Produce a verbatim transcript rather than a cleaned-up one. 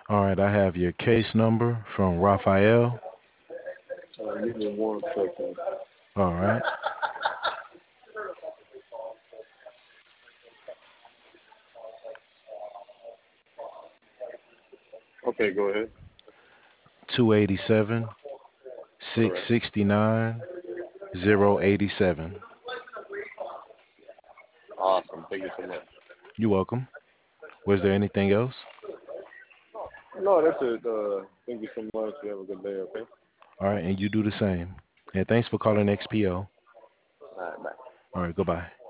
All right, I have your case number from Raphael. Uh, give me one second. All right, Okay, go ahead. two eighty-seven, Correct. six sixty-nine, zero eighty-seven. Awesome. Thank you so much. You're welcome. Was there anything else? No, that's it. Uh, thank you so much. You have a good day. Okay. All right, and you do the same. And thanks for calling X P O. All right. Bye. All right, goodbye.